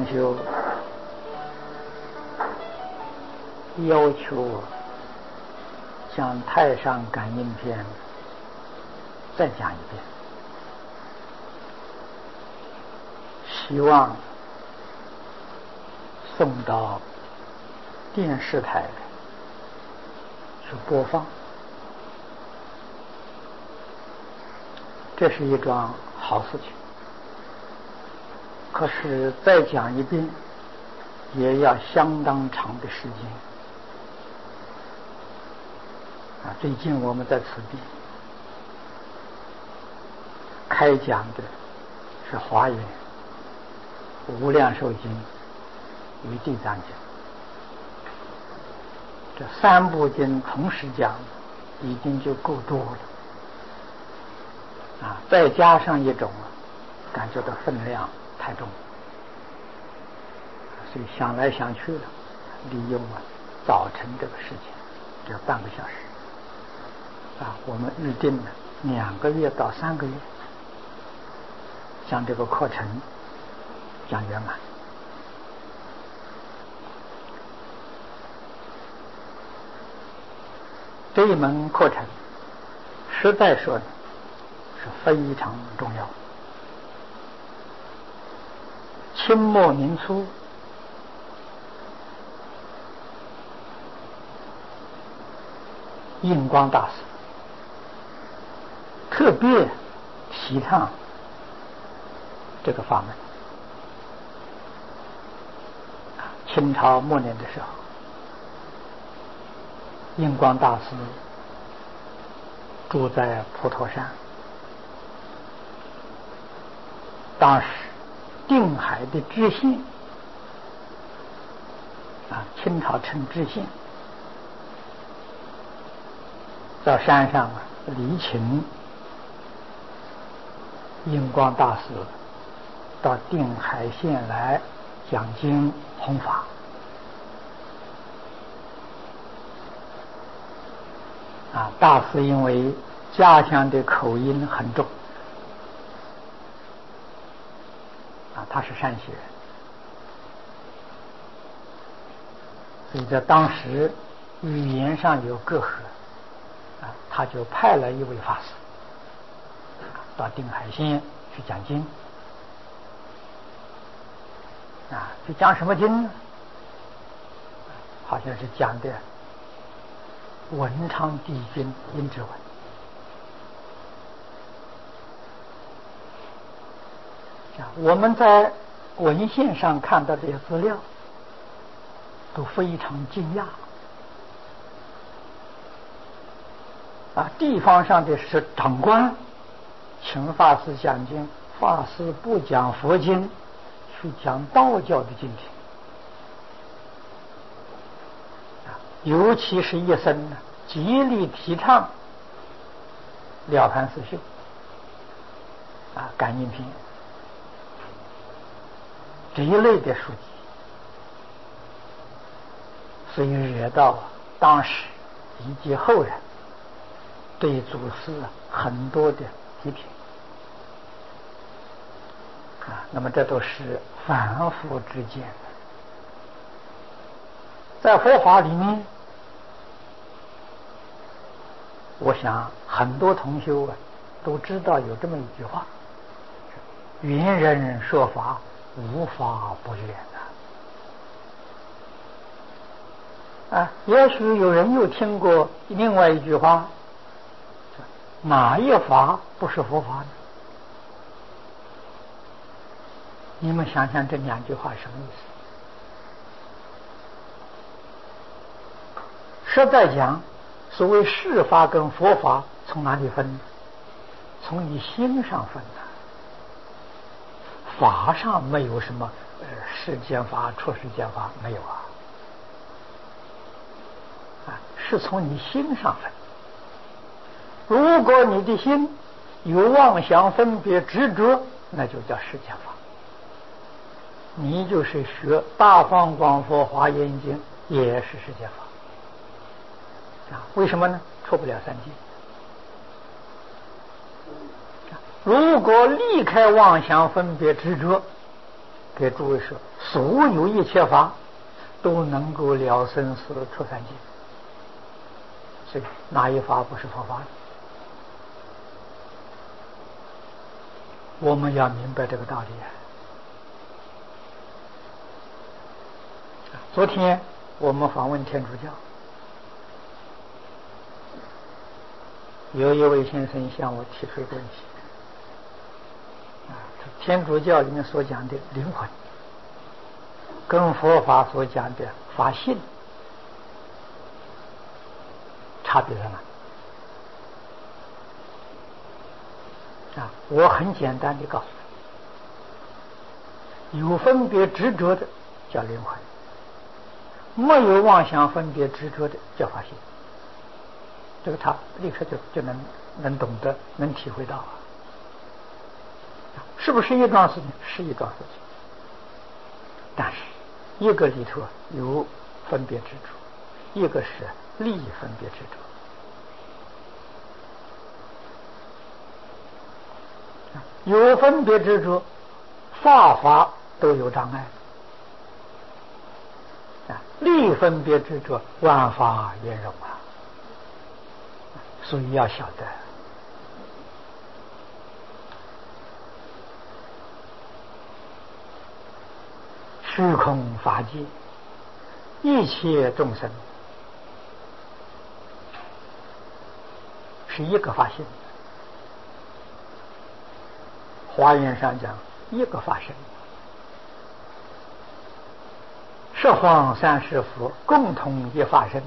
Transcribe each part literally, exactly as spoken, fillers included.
同修要求我将《太上感应篇》再讲一遍，希望送到电视台去播放。这是一桩好事情，可是再讲一遍也要相当长的时间啊！最近我们在此地开讲的是华严、无量寿经与地藏经，这三部经同时讲已经就够多了啊！再加上一种感觉到分量太重，所以想来想去了，利用啊早晨这个时间，这半个小时啊，我们预定了两个月到三个月，将这个课程讲圆满。这一门课程实在说是非常重要，清末民初印光大师特别提倡这个法门。清朝末年的时候，印光大师住在普陀山，当时定海的知县啊，清朝称知县，到山上啊礼请印光大师到定海县来讲经弘法。啊，大师因为家乡的口音很重啊，他是山西人，所以在当时语言上有隔阂啊，他就派了一位法师到定海县去讲经啊，去讲什么经呢？好像是讲的文昌帝君阴之文。我们在文献上看到这些资料都非常惊讶啊！地方上的是长官请法师讲经，法师不讲佛经，去讲道教的经典，尤其是一生呢极力提倡了凡四训啊、感应篇这一类的书籍，所以惹到当时以及后人对祖师很多的批评啊。那么这都是凡夫之见，在佛法里面，我想很多同修啊都知道有这么一句话：圆人说法，无法不圆啊！啊，也许有人又听过另外一句话：哪一法不是佛法呢？你们想想这两句话什么意思？实在讲，所谓世法跟佛法从哪里分？从你心上分的。法上没有什么呃世间法、出世间法，没有啊，啊，是从你心上分。如果你的心有妄想、分别、执着，那就叫世间法。你就是学《大方广佛华严经》，也是世间法啊。为什么呢？出不了三界。如果离开妄想、分别、执着， 给诸位说，所有一切法都能够了生死出三界，所以哪一法不是佛法？我们要明白这个道理啊！昨天我们访问天主教，有一位先生向我提出一个问题啊，天主教里面所讲的灵魂，跟佛法所讲的法性差别在哪？啊，我很简单的告诉他，有分别执着的叫灵魂，没有妄想分别执着的叫法性。这个他立刻就就能能懂得，能体会到啊，是不是一桩事情？是一桩事情，但是一个里头有分别执着，一个是利益分别执着。有分别执着，法法都有障碍啊！利分别执着，万法圆融啊！所以要晓得，虚空法界，一切众生是一个法性。华严上讲一个法身，十方三世佛共同一法身。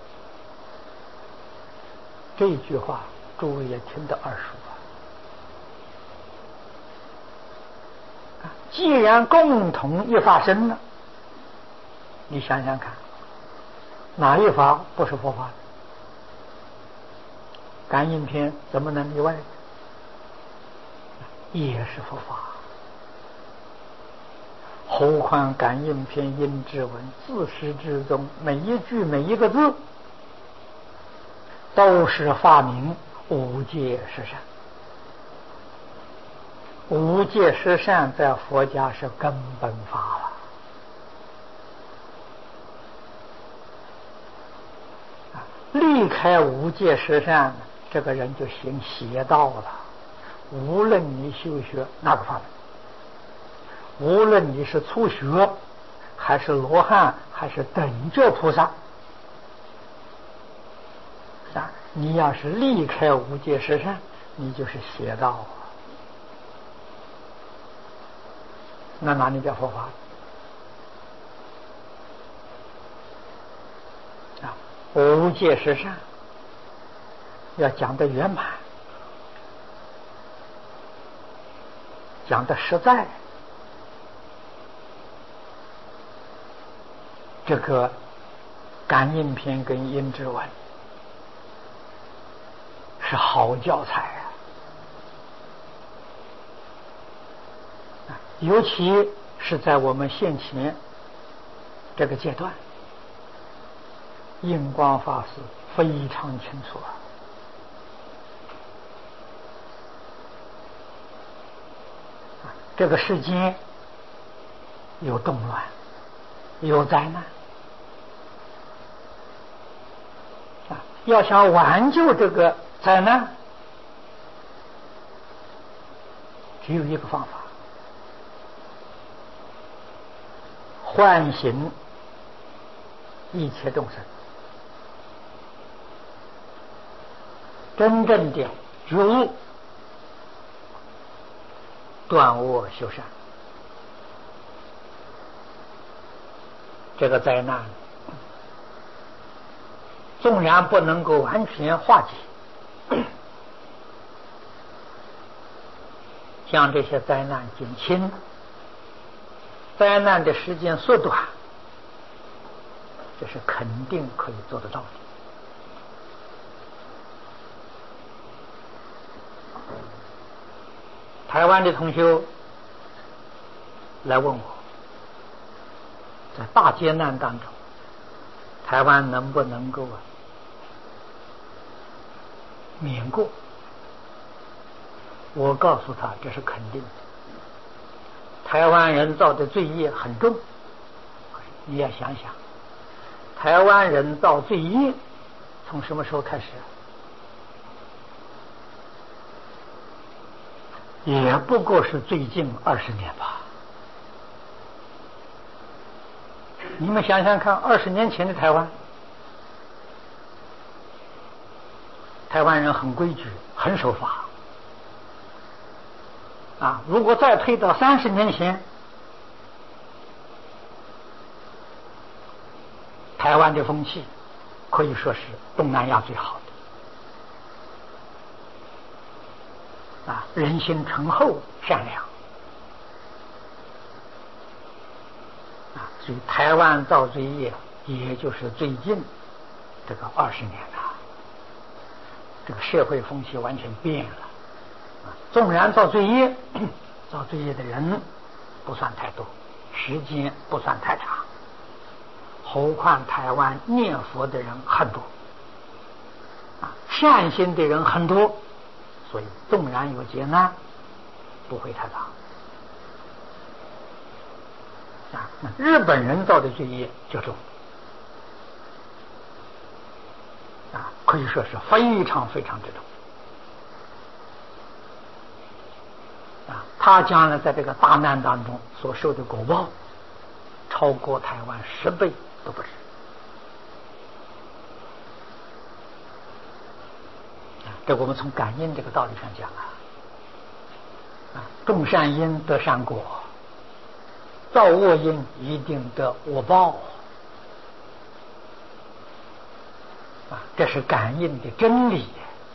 这一句话诸位也听得耳熟啊！既然共同一法身呢，你想想看，哪一法不是佛法？感应篇怎么能例外？也是佛法，何况感应篇音之文，自始至终每一句每一个字都是发明无界十善。无界十善在佛家是根本法了啊！离开无界十善，这个人就行邪道了。无论你修学哪个法门，无论你是初学还是罗汉还是等觉菩萨啊，你要是离开无界十善，你就是邪道啊！那哪里叫佛法啊？无界十善要讲得圆满，讲的实在，这个感应篇跟音之文是好教材啊！尤其是在我们现前这个阶段，印光法师非常清楚啊。这个世间有动乱，有灾难啊！要想挽救这个灾难，只有一个方法：唤醒一切众生，真正的觉悟，断恶修善。这个灾难纵然不能够完全化解，像这些灾难减轻，灾难的时间缩短，这是肯定可以做得到的。台湾的同修来问我，在大劫难当中，台湾能不能够啊免过？我告诉他，这是肯定的。 台湾人造的罪业很重，你要想想，台湾人造罪业从什么时候开始？也不过是最近二十年吧。你们想想看，二十年前的台湾，台湾人很规矩，很守法啊。如果再推到三十年前，台湾的风气可以说是东南亚最好的啊，人心淳厚善良啊，所以台湾造罪业也就是最近这个二十年了，这个社会风气完全变了啊。纵然造罪业，造罪业的人不算太多，时间不算太长，何况台湾念佛的人很多啊，善心的人很多，所以纵然有劫难，不会太大啊。日本人造的罪业就重啊，可以说是非常非常之重啊。他将来在这个大难当中所受的果报，超过台湾十倍都不止啊。这我们从感应这个道理上讲啊，啊，种善因得善果，造恶因一定得恶报啊，这是感应的真理。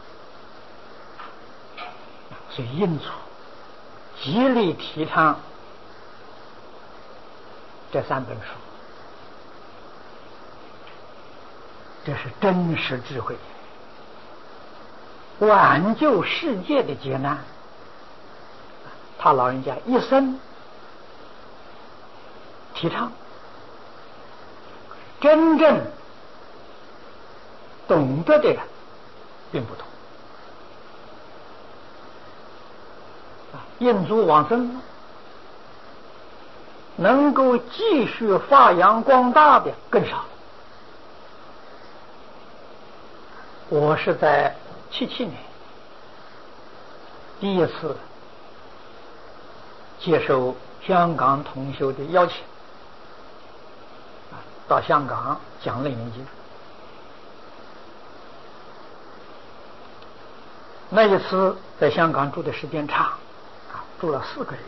所以印祖极力提倡这三本书，这是真实智慧，挽救世界的劫难。他老人家一生提倡，真正懂得的人并不多。印祖往生了，能够继续发扬光大的更少。我是在七七年第一次接受香港同修的邀请，到香港讲《楞严经》。那一次在香港住的时间长，住了四个月。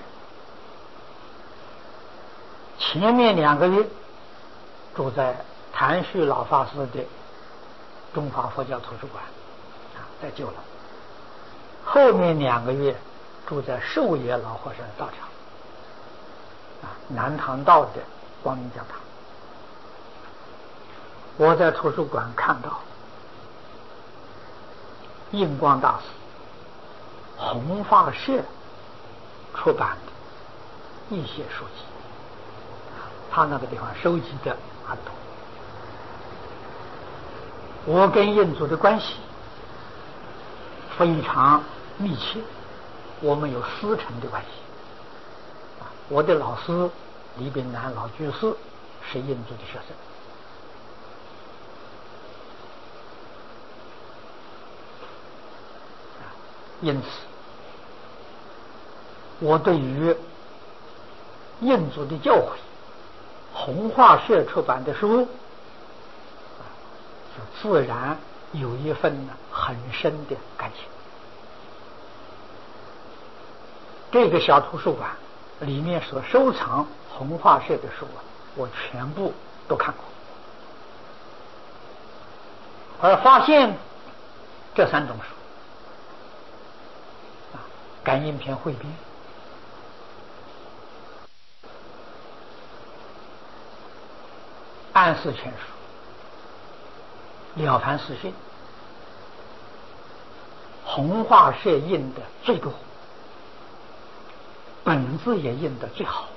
前面两个月住在谭旭老法师的中华佛教图书馆，啊，在旧了。后面两个月住在寿野老和尚的道场，啊，南塘道的光明教堂。我在图书馆看到印光大师弘法社出版的一些书籍，他那个地方收集的很多。我跟印祖的关系非常密切，我们有师承的关系。我的老师李炳南老居士是印祖的学生，因此我对于印祖的教诲，弘化社出版的书，自然有一份很深的感情。这个小图书馆里面所收藏弘化社的书，我全部都看过，而发现这三种书啊，感应篇汇编、安世全书、了凡四训，弘化社印的最多，本字也印的最好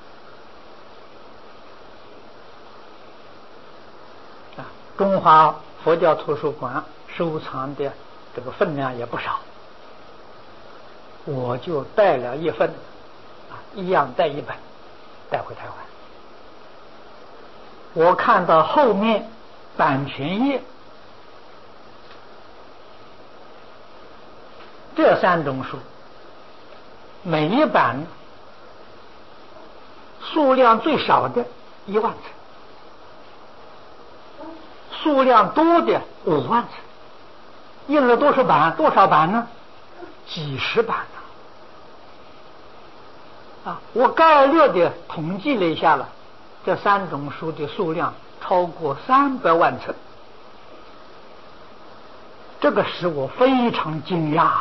啊。中华佛教图书馆收藏的这个分量也不少，我就带了一份啊， 一样带一本带回台湾。我看到后面版权页这三种书，每一版数量最少的一万册，数量多的五万册，印了多少版？多少版呢？几十版呢、啊！啊，我概略的统计了一下了，这三种书的数量超过三百万册，这个使我非常惊讶。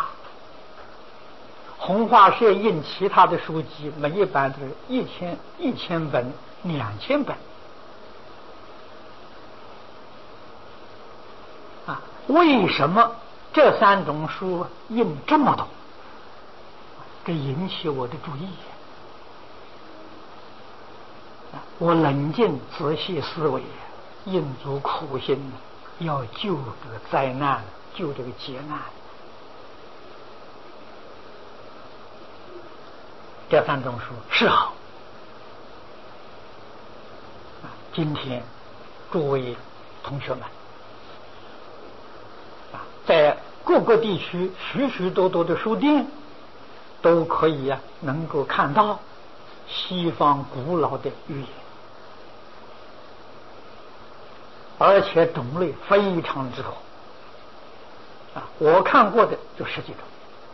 红花社印其他的书籍，每一版都是一千、一千本、两千本。啊，为什么这三种书印这么多？这引起我的注意。我冷静仔细思维，印足苦心，要救这个灾难，救这个劫难。这三种书是好。今天诸位同学们啊，在各个地区许许多多的书店都可以啊，能够看到西方古老的语言，而且种类非常之多啊！我看过的就十几种。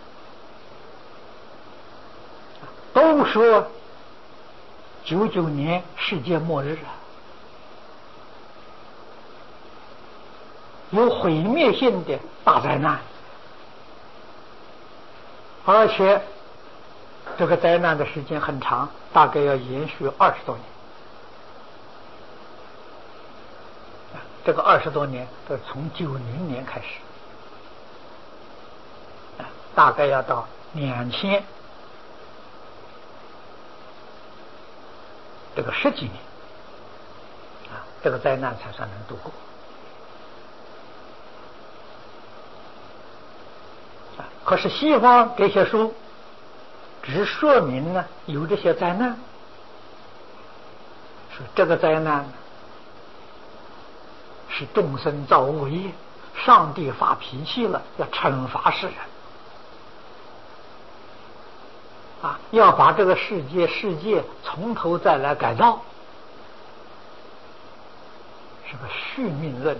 都说九九年世界末日啊，有毁灭性的大灾难，而且这个灾难的时间很长，大概要延续二十多年。这个二十多年都是从九零年开始，大概要到两千。这个十几年啊，这个灾难才算能度过啊。可是西方这些书只说明呢有这些灾难，说这个灾难是众生造恶业，上帝发脾气了，要惩罚世人啊，要把这个世界世界从头再来改造，是个续命论，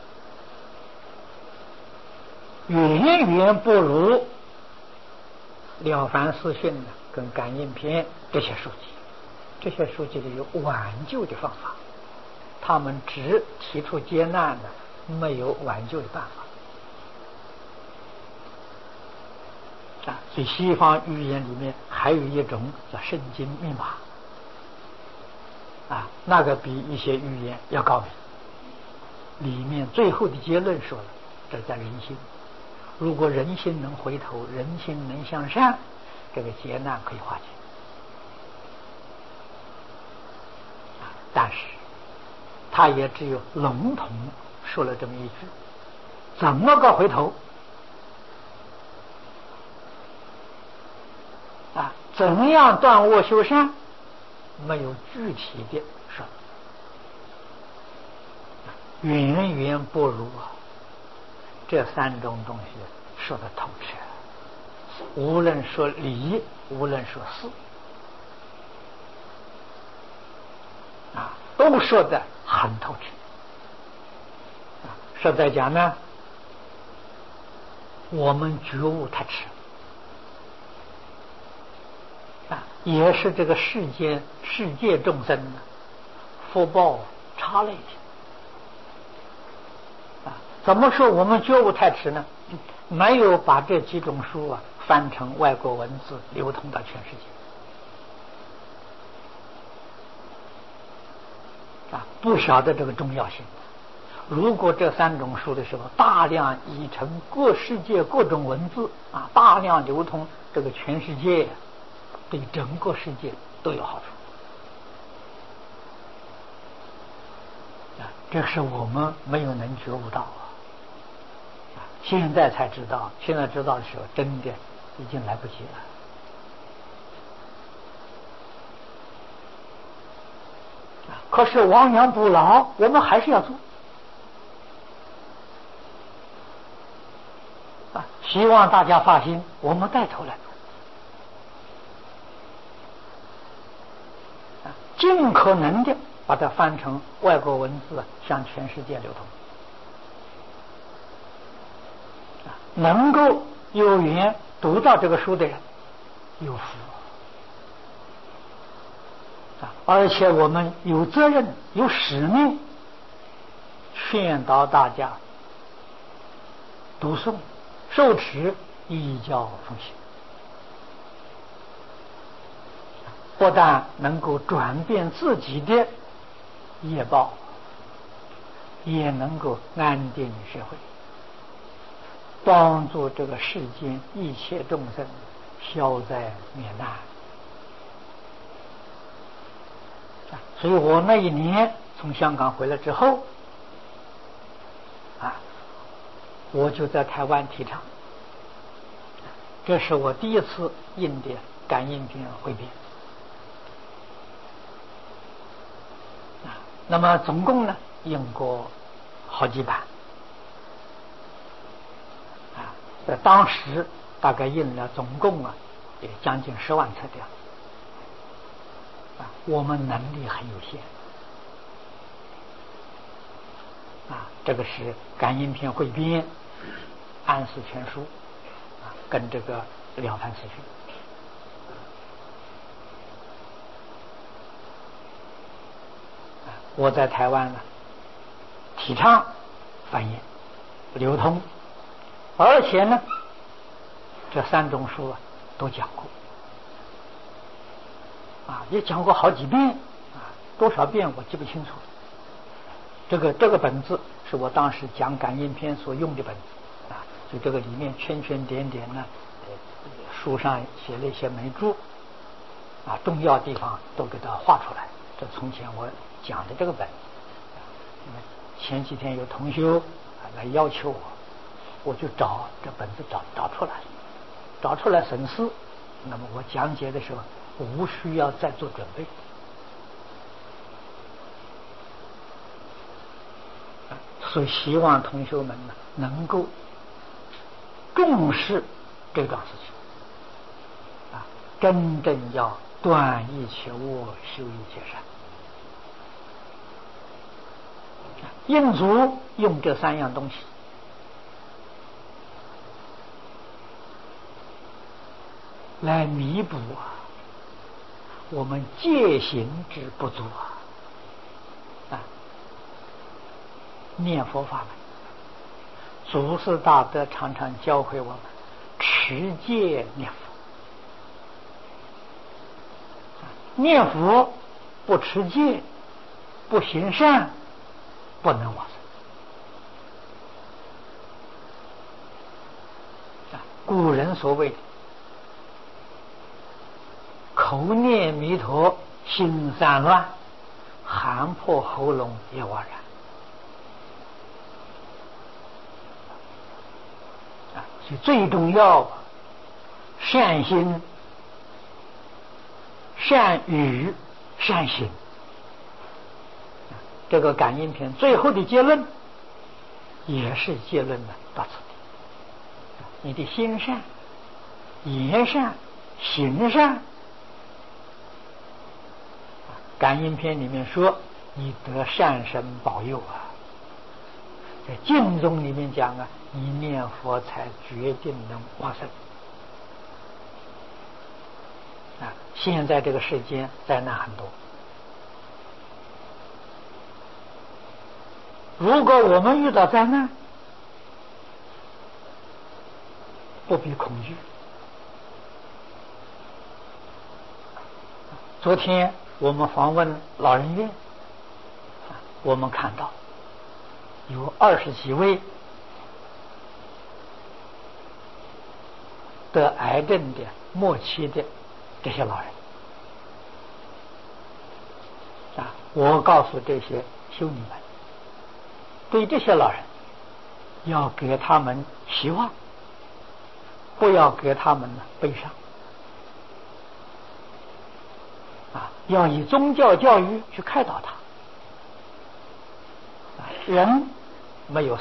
远远不如《了凡四训》跟《感应篇》这些书籍。这些书籍里有挽救的方法，他们只提出劫难的，没有挽救的办法。啊，所以西方语言里面还有一种叫圣经密码，啊，那个比一些语言要高明。里面最后的结论说了，这叫人心。如果人心能回头，人心能向善，这个劫难可以化解。啊，但是他也只有笼统说了这么一句，怎么个回头？啊，怎样断恶修善，没有具体的说，远远不如啊这三种东西说的透彻。无论说理，无论说事，啊，都说的很透彻。啊，实在讲呢，我们觉悟太迟。啊，也是这个世间世界众生呢，福报差了一点。啊，怎么说我们觉悟太迟呢？没有把这几种书啊翻成外国文字，流通到全世界。啊，不晓得这个重要性。如果这三种书的时候大量译成各世界各种文字啊，大量流通这个全世界，对整个世界都有好处。啊，这是我们没有能觉悟到啊。啊，现在才知道，现在知道的时候，真的已经来不及了。 可是亡羊补牢，我们还是要做啊！希望大家发心，我们带头来做啊，尽可能的把它翻成外国文字，向全世界流通啊！能够有缘读到这个书的人，有福啊！而且我们有责任、有使命，劝导大家读诵、受持、依教奉行，不但能够转变自己的业报，也能够安定社会，帮助这个世间一切众生消灾免难。所以我那一年从香港回来之后啊，我就在台湾提倡，这是我第一次印的感应篇汇编啊。那么总共呢印过好几版啊，在当时大概印了总共啊也将近十万册的样子啊。我们能力很有限啊，这个是感应篇汇编、安世全书啊，跟这个了凡四训。我在台湾呢，提倡翻译、流通，而且呢，这三种书啊都讲过啊，也讲过好几遍啊，多少遍我记不清楚了。这个这个本子是我当时讲感应篇所用的本子啊，就这个里面圈圈点点呢，书上写了一些眉珠啊，重要地方都给它画出来。这从前我讲的这个本子，前几天有同修来要求我，我就找这本子找找出来，找出来审视。那么我讲解的时候，无需要再做准备。所以希望同学们呢能够重视这桩事情啊，真正要断一切恶，修一切善。印祖用这三样东西来弥补啊我们戒行之不足啊。啊，念佛法门，祖师大德常常教诲我们持戒念佛。念佛不持戒，不行善，不能往生。古人所谓口念弥陀心散乱，喊破喉咙也枉然。所以最重要善心、善语、善行。这个感应篇最后的结论也是结论的到此地。你的心善、言善、行善，感应篇里面说你得善神保佑啊。在经中里面讲啊，你念佛才决定能往生啊。现在这个世间灾难很多，如果我们遇到灾难，不必恐惧。昨天我们访问老人院，我们看到有二十几位得癌症的末期的这些老人啊，我告诉这些修女们，对这些老人要给他们希望，不要给他们悲伤啊，要以宗教教育去开导他人没有死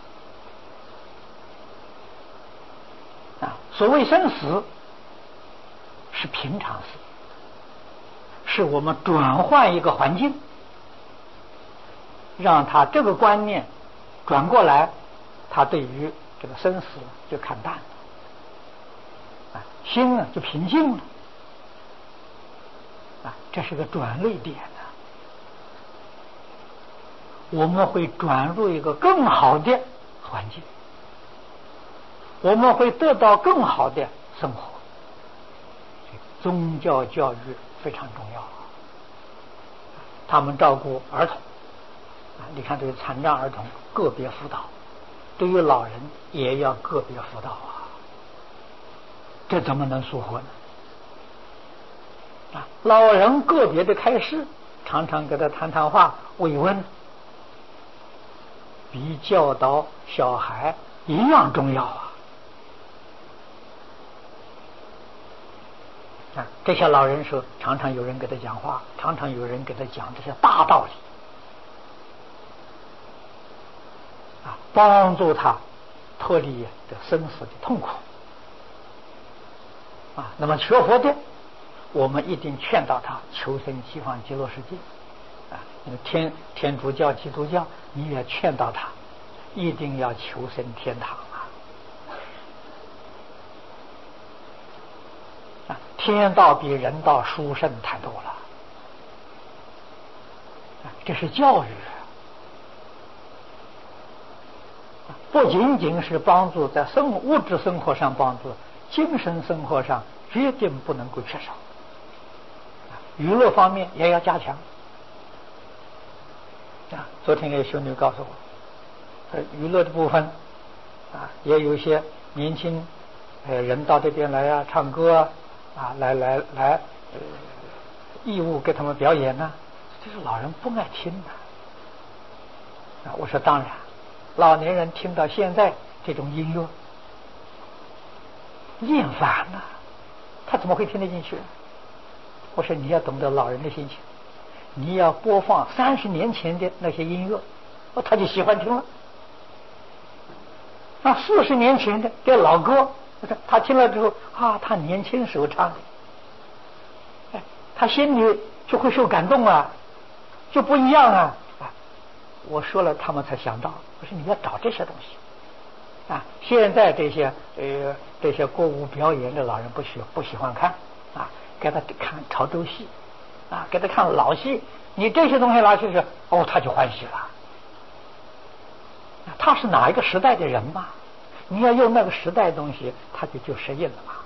啊。所谓生死，是平常事，是我们转换一个环境，让他这个观念转过来，他对于这个生死就看淡了，啊，心呢就平静了，啊，这是个转捩点呢。我们会转入一个更好的环境，我们会得到更好的生活。宗教教育非常重要，他们照顾儿童啊，你看对于残障儿童个别辅导，对于老人也要个别辅导啊，这怎么能疏忽呢？啊，老人个别的开示，常常给他谈谈话慰问，比教导小孩一样重要啊！啊，这些老人说，常常有人给他讲话，常常有人给他讲这些大道理，啊，帮助他脱离这生死的痛苦。啊，那么学佛的，我们一定劝导他求生西方极乐世界。啊，那个天天主教、基督教，你也劝导他一定要求生天堂啊！啊，天道比人道殊胜太多了。啊，这是教育，啊，不仅仅是帮助在生物质生活上帮助，精神生活上绝对不能够缺少。啊，娱乐方面也要加强。啊，昨天有修女告诉我，呃，娱乐的部分啊，也有一些年轻呃人到这边来啊，唱歌啊，啊，来来来，呃，义务给他们表演呢，啊，这是老人不爱听的。啊，我说当然，老年人听到现在这种音乐，厌烦了，他怎么会听得进去？我说你要懂得老人的心情。你要播放三十年前的那些音乐，哦，他就喜欢听了。那四十年前的这老歌，他听了之后啊，他年轻时候唱的，哎，他心里就会受感动啊，就不一样啊。啊，我说了，他们才想到，我说你要找这些东西啊。现在这些呃这些歌舞表演的老人不喜不喜欢看啊，给他看潮州戏。啊，给他看老戏，你这些东西拿去是哦，他就欢喜了。他是哪一个时代的人嘛？你要用那个时代的东西，他就就适应了嘛。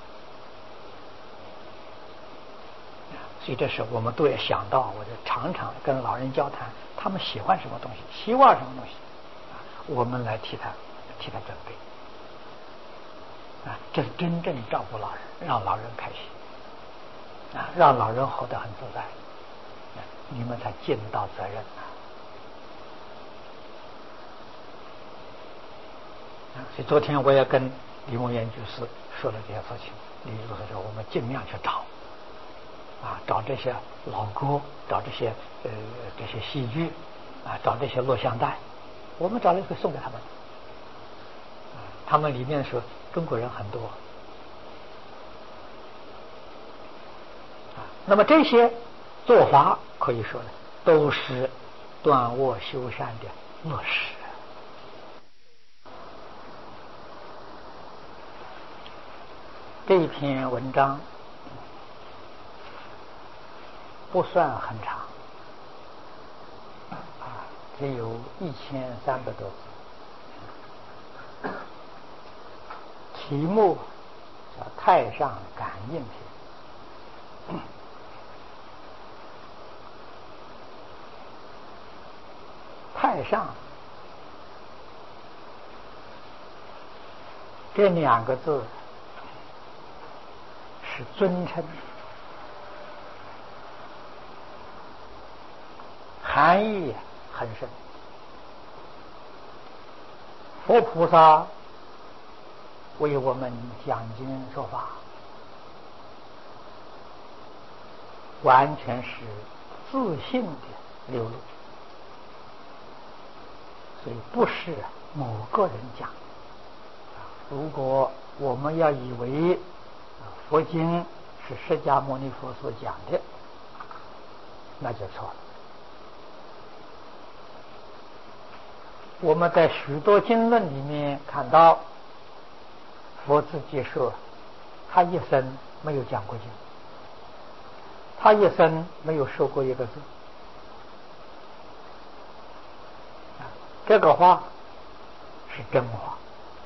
所以这时候我们都要想到，我就常常跟老人交谈，他们喜欢什么东西，希望什么东西，啊，我们来替他替他准备。啊，这是真正照顾老人，让老人开心。啊，让老人活得很自在，啊，你们才尽到责任呐。啊，所以昨天我也跟李梦岩居士说了这些事情。李居士说，我们尽量去找，啊，找这些老歌，找这些呃这些戏剧，啊，找这些录像带，我们找了会送给他们。啊，他们里面说中国人很多。那么这些做法可以说呢，都是断恶修善的落实。这一篇文章不算很长，啊，只有一千三百多字，题目叫《太上感应篇》。太上这两个字是尊称，含义很深。佛菩萨为我们讲经说法，完全是自信的流露。 所以不是某个人讲。如果我们要以为佛经是释迦牟尼佛所讲的，那就错了。我们在许多经论里面看到，佛自己说，他一生没有讲过经，他一生没有说过一个字。这个话是真话，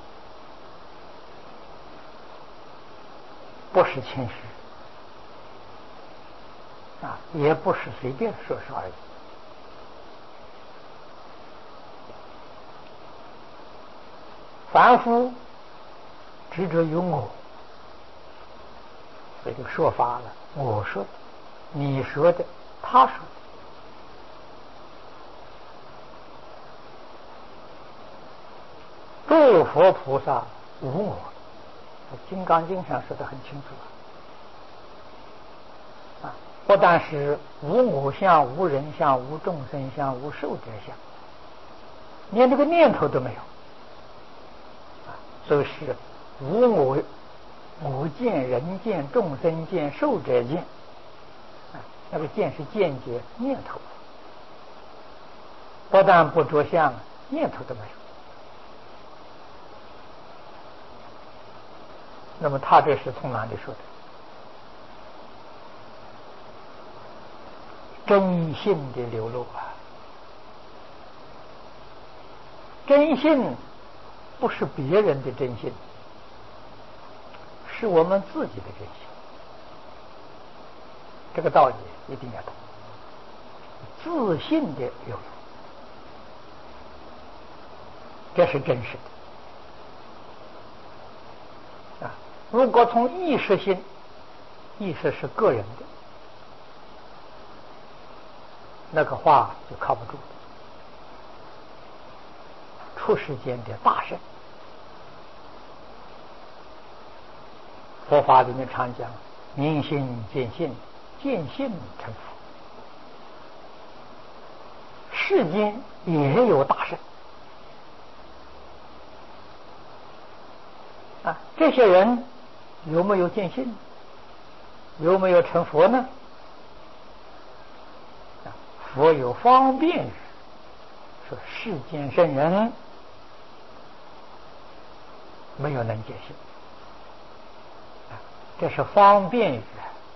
不是谦虚啊，也不是随便说说而已。凡夫执着于我，所以这个说法了，我说的，你说的，他说的。诸佛菩萨无我，《金刚经》上说得很清楚啊，不但是无我相、无人相、无众生相、无寿者相，连这个念头都没有。所以是无我，我见、人见、众生见、寿者见，啊，那个见是见解念头，不但不着相，念头都没有。那么他这是从哪里说的？真性的流露啊！真性不是别人的真性，是我们自己的真性。这个道理一定要懂。自信的流露，这是真实的啊！如果从意识性，意识是个人的，那个话就靠不住了。出世间的大圣，佛法里面常讲明心见性，见性成佛。世间也有大圣啊，这些人有没有见性？有没有成佛呢？佛有方便语，说世间圣人没有能见性，这是方便语。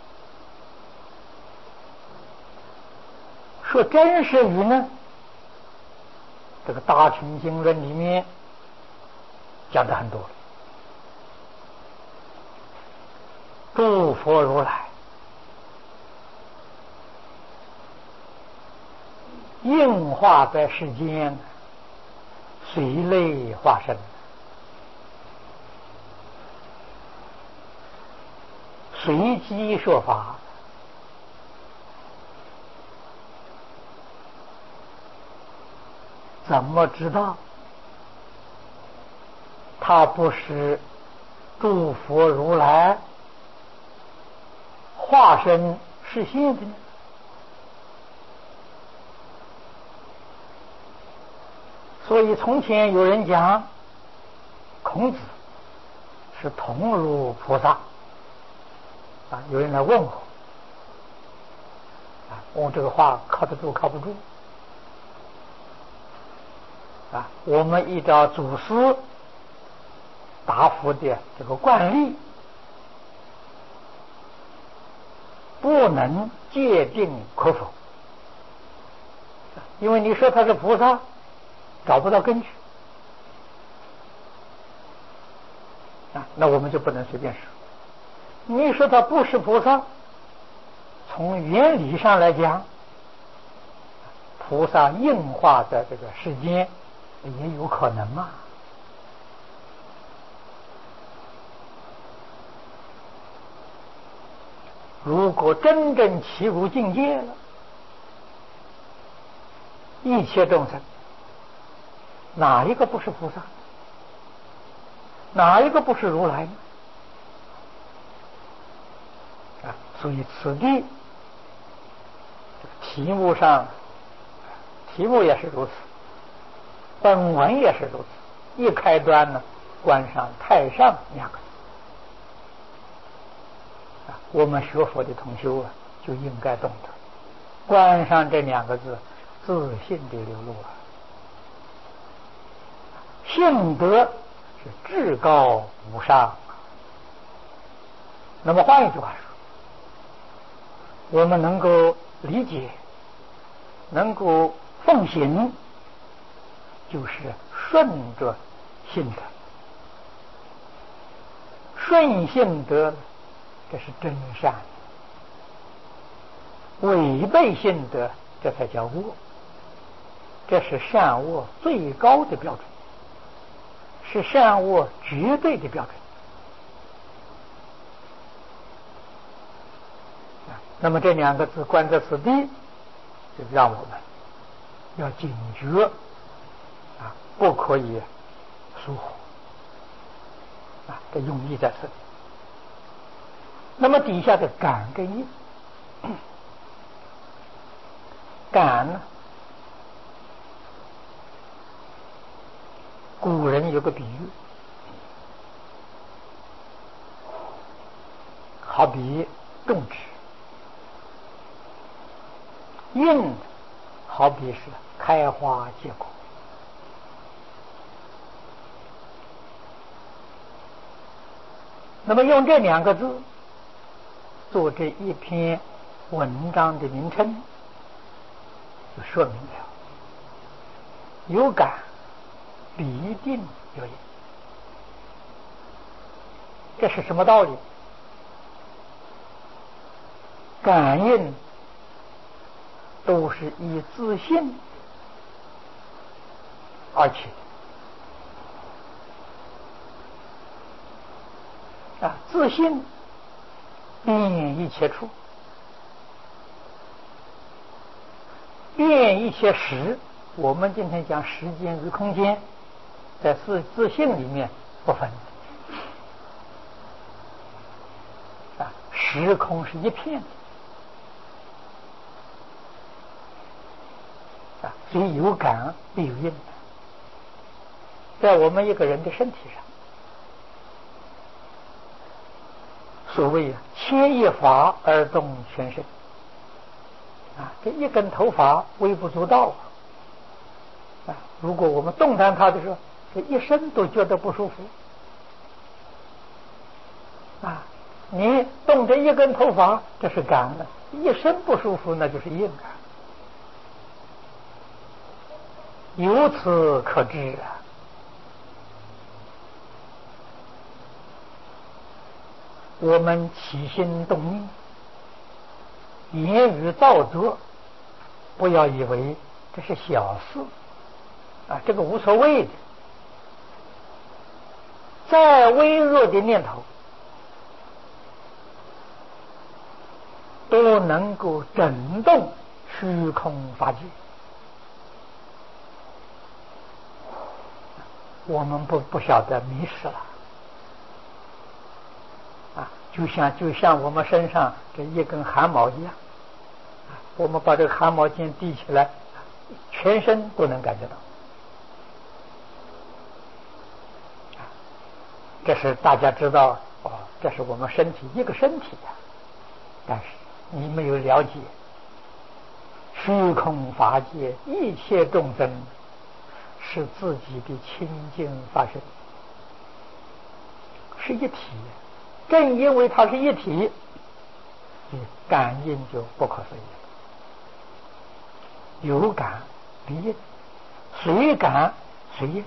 说真实语呢，这个大乘经论里面讲的很多了。诸佛如来应化在世间，随类化身，随机说法，怎么知道他不是诸佛如来化身示现的呢？所以从前有人讲孔子是同如菩萨啊，有人来问我啊，问我这个话靠得住靠不住啊？我们依照祖师答复的这个惯例，不能界定可否，因为你说他是菩萨，找不到根据啊，那我们就不能随便说。你说他不是菩萨，从原理上来讲，菩萨应化在这个世间也有可能嘛。如果真正起入境界了，一切众生哪一个不是菩萨？哪一个不是如来呢？啊，所以此地题目上，题目也是如此本文也是如此，一开端呢，关上太上两个字。啊，我们学佛的同修啊，就应该懂得，关上这两个字，自信的流露啊。性德是至高无上。那么换一句话说，我们能够理解，能够奉行，就是顺着性德。顺性德，这是真善；违背性德，这才叫恶。这是善恶最高的标准，是善恶绝对的标准。那么这两个字关在此地，就让我们要警觉啊，不可以疏忽啊，这用意在此里。那么底下的感跟应，感呢，古人有个比喻，好比种植。应好比是开花结果。那么用这两个字做这一篇文章的名称，就说明了有感必定有应。这是什么道理？感应都是以自信而起的啊，自信遍一切处，遍一切时。我们今天讲时间与空间，在自自信里面不分啊，时空是一片的啊，所以有感必有应。在我们一个人的身体上，所谓牵一发而动全身啊，这一根头发微不足道啊，如果我们动弹它的时候，这一身都觉得不舒服啊。你动这一根头发，这是感的；一身不舒服，那就是应感。由此可知啊，我们起心动念、言语造作，不要以为这是小事啊，这个无所谓的。再微弱的念头，都能够震动虚空法界。我们不不晓得迷失了啊，就像就像我们身上这一根汗毛一样，我们把这个汗毛尖提起来，全身都能感觉到。这是大家知道哦，这是我们身体一个身体呀、啊，但是你没有了解虚空法界一切众生是自己的清净法身，是一体。正因为它是一体，感应就不可思议。有感必应，随感随应。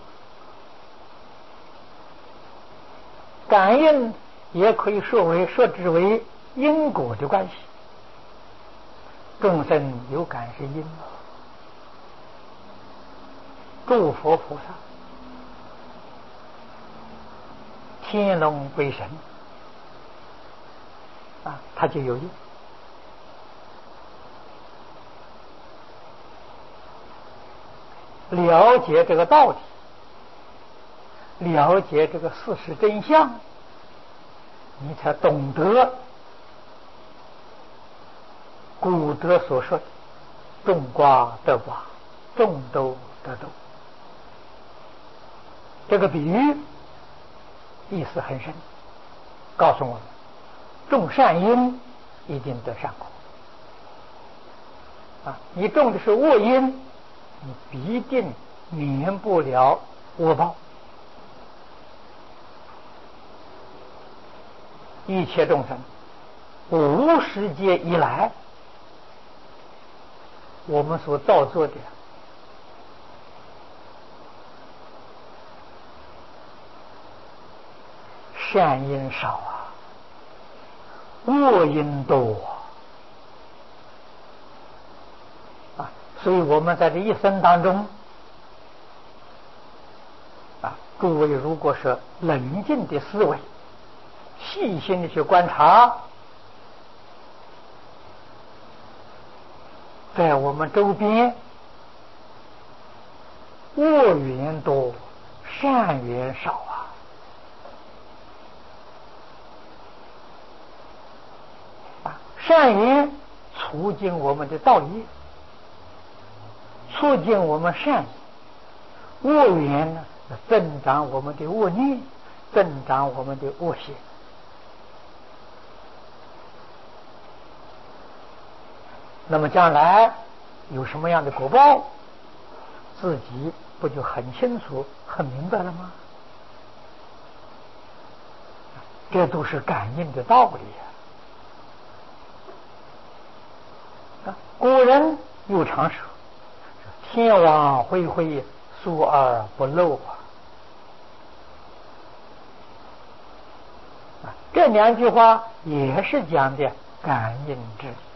感应也可以说为说之为因果的关系。众生有感是因，诸佛菩萨、天龙鬼神啊，他就有因。了解这个道理，了解这个事实真相，你才懂得古德所说的种瓜得瓜，种豆得豆这个比喻意思很深，告诉我们种善因一定得善果啊！你种的是恶因，你必定免不了恶报。一切众生无始劫以来，我们所造作的善因少啊，恶因多啊！所以我们在这一生当中啊，诸位如果是冷静的思维，细心的去观察，在我们周边恶缘多，善缘少啊！啊，善缘促进我们的道业，促进我们善业；恶缘呢，增长我们的恶念，增长我们的恶行。那么将来有什么样的果报，自己不就很清楚很明白了吗？这都是感应的道理啊！古人有常说：“天网恢恢，疏而不漏啊！”啊，这两句话也是讲的感应之理。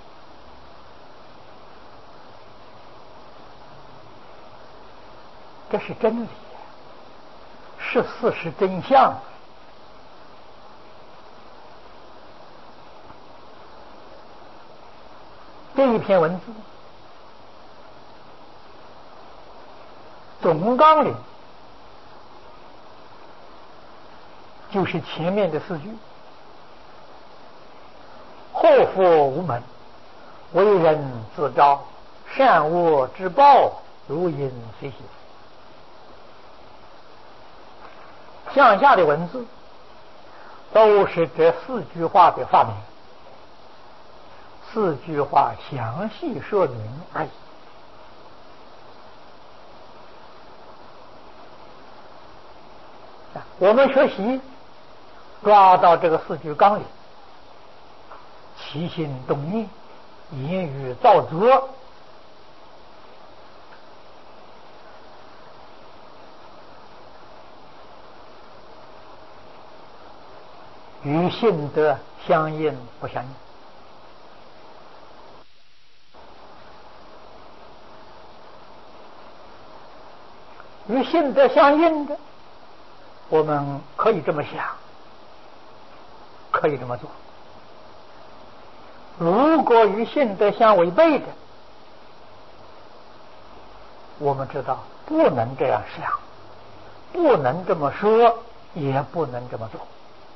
这是真理，是事实真相。这一篇文字总纲领就是前面的四句：祸福无门，为人自招，善恶之报，如影随形。向下的文字都是这四句话的发明，四句话详细说明而已。我们学习抓到这个四句纲领，起心动念，言语造作，与性德相应不相应？与性德相应的，我们可以这么想，可以这么做。如果与性德相违背的，我们知道不能这样想，不能这么说，也不能这么做。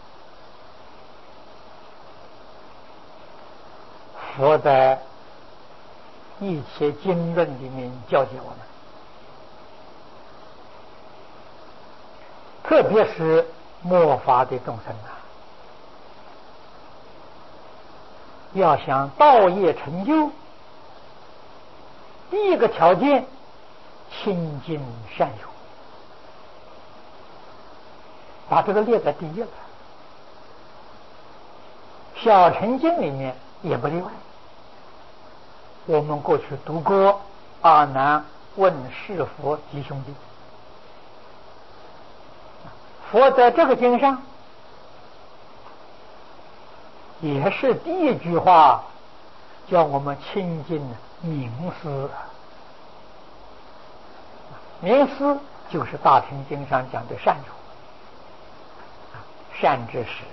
佛在一切经论里面教诫我们，特别是末法的众生啊，要想道业成就，第一个条件清净善友，把这个列在第一了。小乘经里面也不例外。我们过去读过阿难问是佛及兄弟，佛在这个经上也是第一句话叫我们亲近冥思。冥思就是大乘经上讲的善友，善知识。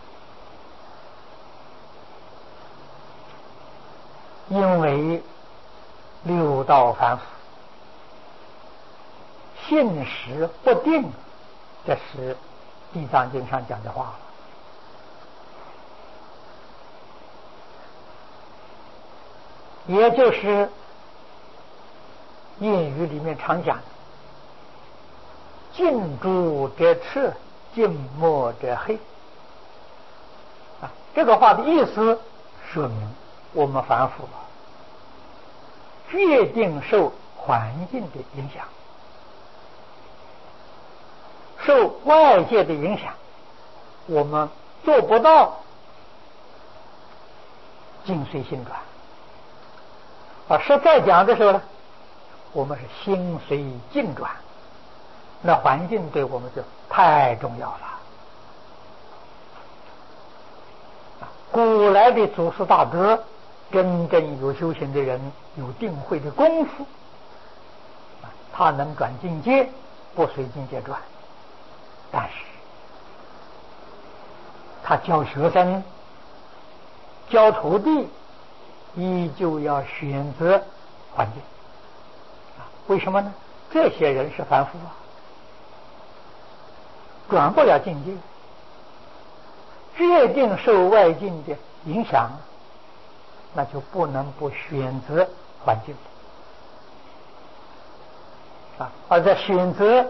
因为六道凡夫信实不定，这是地藏经上讲的话，也就是谚语里面常讲的近朱者赤，近墨者黑。啊，这个话的意思说明我们凡夫决定受环境的影响，受外界的影响，我们做不到境随心转。啊，实在讲的时候呢，我们是心随境转，那环境对我们就太重要了。啊，古来的祖师大德，真正有修行的人，有定慧的功夫，啊，他能转境界，不随境界转，但是他教学生、教徒弟，依旧要选择环境。啊，为什么呢？这些人是凡夫啊，转不了境界，决定受外境的影响，那就不能不选择环境。啊，而在选择